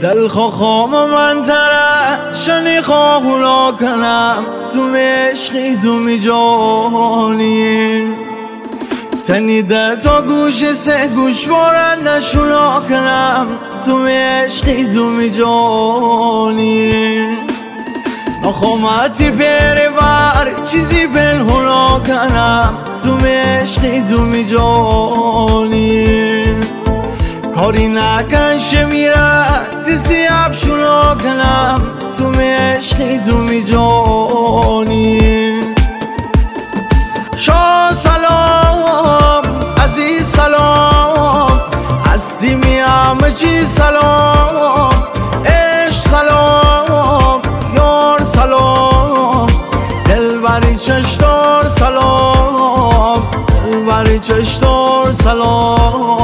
دل خواهم من ترشنی خواهونا کنم تو عشقی تو می جانی تنیده تا گوش سه گوش بارن نشونا کنم تو عشقی تو می جانی نخوامتی پیره بر چیزی پنهونا کنم تو عشقی تو می جانی کاری نکن شمیره دسی افشونا کنم تو عشقی تو می جانی شاه سلام عزیز سلام هستی می همه چی سلام عشق سلام یار سلام دلبری چشدار سلام دلبری چشدار سلام